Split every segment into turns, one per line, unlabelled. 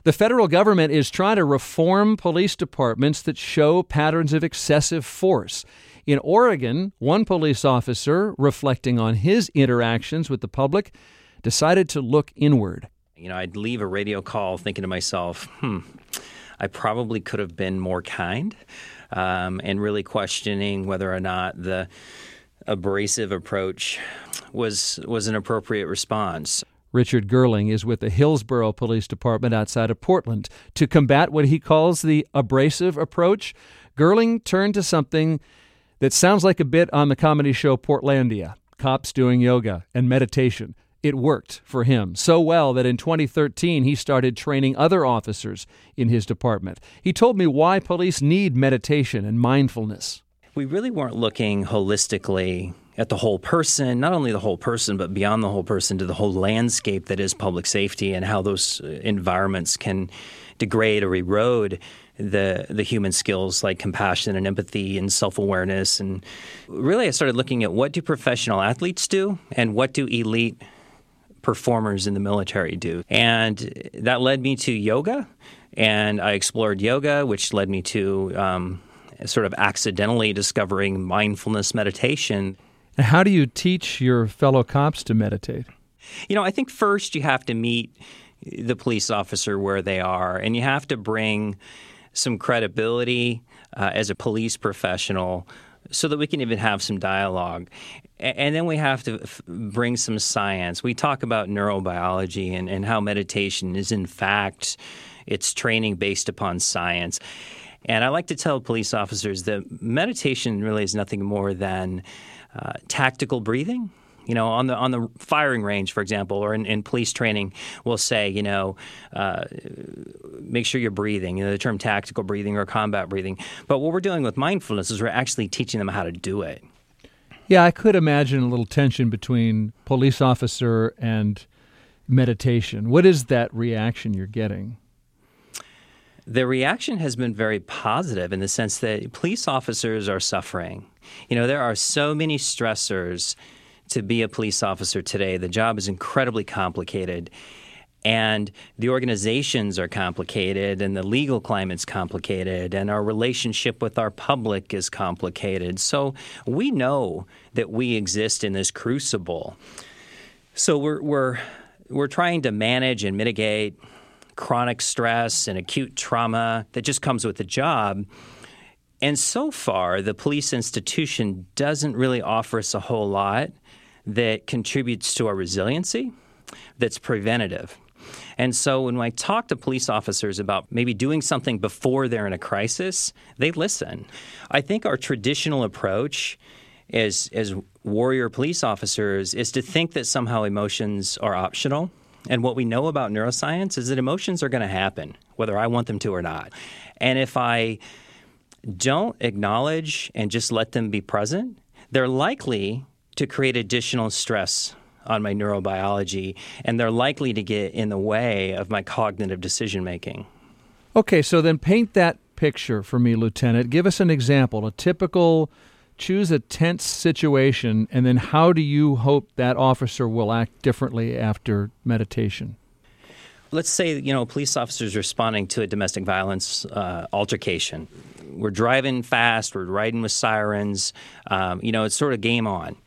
The federal government is trying to reform police departments that show patterns of excessive force. In Oregon, one police officer, reflecting on his interactions with the public, decided to look inward.
I'd leave a radio call thinking to myself, I probably could have been more kind, and really questioning whether or not the abrasive approach was an appropriate response.
Richard Gerling is with the Hillsborough Police Department outside of Portland. To combat what he calls the abrasive approach, Gerling turned to something that sounds like a bit on the comedy show Portlandia, cops doing yoga and meditation. It worked for him so well that in 2013 he started training other officers in his department. He told me why police need meditation and mindfulness.
We really weren't looking holistically at the whole person, not only the whole person, but beyond the whole person to the whole landscape that is public safety and how those environments can degrade or erode the human skills like compassion and empathy and self-awareness. And really I started looking at what do professional athletes do and what do elite performers in the military do. And that led me to yoga, and I explored yoga, which led me to sort of accidentally discovering mindfulness meditation.
How do you teach your fellow cops to meditate?
I think first you have to meet the police officer where they are, and you have to bring some credibility as a police professional so that we can even have some dialogue. And then we have to bring some science. We talk about neurobiology and how meditation is, in fact, it's training based upon science. And I like to tell police officers that meditation really is nothing more than tactical breathing. On the firing range, for example, or in police training, we'll say, make sure you're breathing, the term tactical breathing or combat breathing. But what we're doing with mindfulness is we're actually teaching them how to do it.
Yeah, I could imagine a little tension between police officer and meditation. What is that reaction you're getting?
The reaction has been very positive in the sense that police officers are suffering. There are so many stressors to be a police officer today. The job is incredibly complicated, and the organizations are complicated, and the legal climate's complicated, and our relationship with our public is complicated. So we know that we exist in this crucible. So we're trying to manage and mitigate chronic stress and acute trauma that just comes with the job. And so far, the police institution doesn't really offer us a whole lot that contributes to our resiliency, that's preventative. And so when I talk to police officers about maybe doing something before they're in a crisis, they listen. I think our traditional approach as warrior police officers is to think that somehow emotions are optional. And what we know about neuroscience is that emotions are going to happen, whether I want them to or not. And if I don't acknowledge and just let them be present, they're likely to create additional stress on my neurobiology, and they're likely to get in the way of my cognitive decision-making.
Okay, so then paint that picture for me, Lieutenant. Give us an example, choose a tense situation, and then how do you hope that officer will act differently after meditation?
Let's say, a police officer's responding to a domestic violence altercation. We're driving fast, we're riding with sirens, it's sort of game on.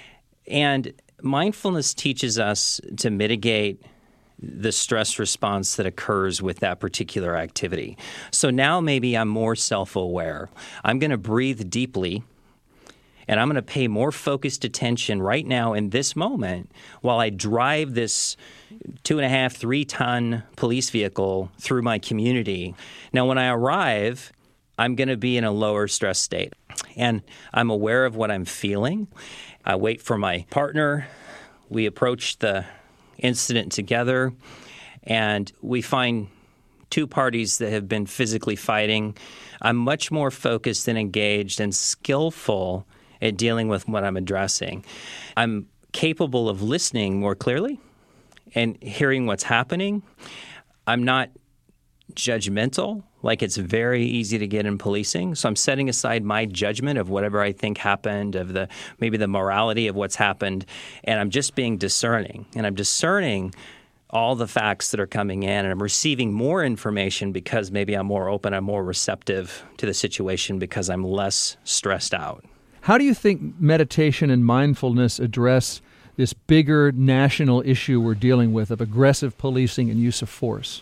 And mindfulness teaches us to mitigate the stress response that occurs with that particular activity. So now maybe I'm more self-aware. I'm going to breathe deeply, and I'm going to pay more focused attention right now in this moment while I drive this 2.5, 3-ton police vehicle through my community. Now, when I arrive, I'm going to be in a lower stress state, and I'm aware of what I'm feeling. I wait for my partner. We approach the incident together, and we find two parties that have been physically fighting. I'm much more focused and engaged and skillful at dealing with what I'm addressing. I'm capable of listening more clearly and hearing what's happening. I'm not judgmental, like it's very easy to get in policing. So I'm setting aside my judgment of whatever I think happened, of maybe the morality of what's happened, and I'm just being discerning. And I'm discerning all the facts that are coming in, and I'm receiving more information because maybe I'm more open, I'm more receptive to the situation because I'm less stressed out.
How do you think meditation and mindfulness address this bigger national issue we're dealing with of aggressive policing and use of force?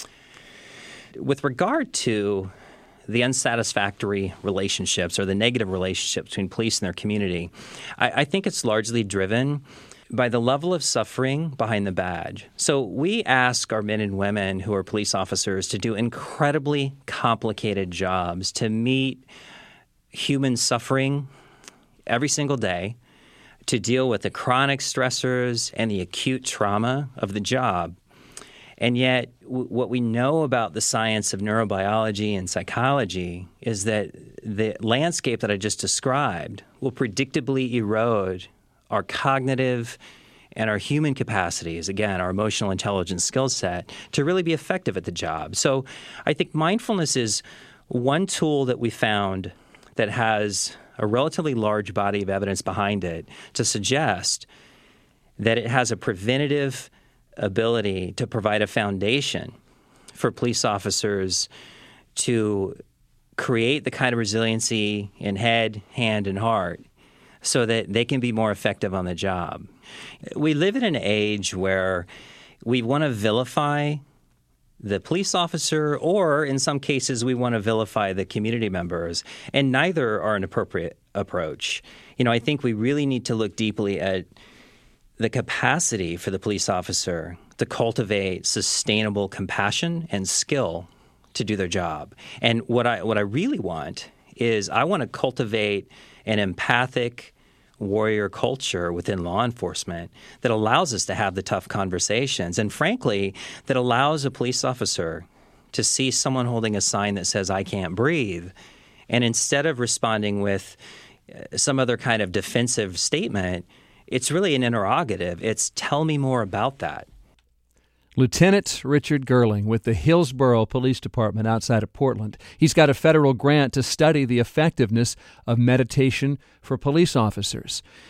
With regard to the unsatisfactory relationships or the negative relationships between police and their community, I think it's largely driven by the level of suffering behind the badge. So we ask our men and women who are police officers to do incredibly complicated jobs, to meet human suffering every single day, to deal with the chronic stressors and the acute trauma of the job. And yet, what we know about the science of neurobiology and psychology is that the landscape that I just described will predictably erode our cognitive and our human capacities, again, our emotional intelligence skill set, to really be effective at the job. So I think mindfulness is one tool that we found that has a relatively large body of evidence behind it to suggest that it has a preventative ability to provide a foundation for police officers to create the kind of resiliency in head, hand, and heart so that they can be more effective on the job. We live in an age where we want to vilify the police officer, or in some cases, we want to vilify the community members, and neither are an appropriate approach. I think we really need to look deeply at the capacity for the police officer to cultivate sustainable compassion and skill to do their job. And what I really want is I want to cultivate an empathic warrior culture within law enforcement that allows us to have the tough conversations, and frankly, that allows a police officer to see someone holding a sign that says, "I can't breathe," and instead of responding with some other kind of defensive statement, it's really an interrogative. It's, "Tell me more about that."
Lieutenant Richard Gerling with the Hillsborough Police Department outside of Portland. He's got a federal grant to study the effectiveness of meditation for police officers.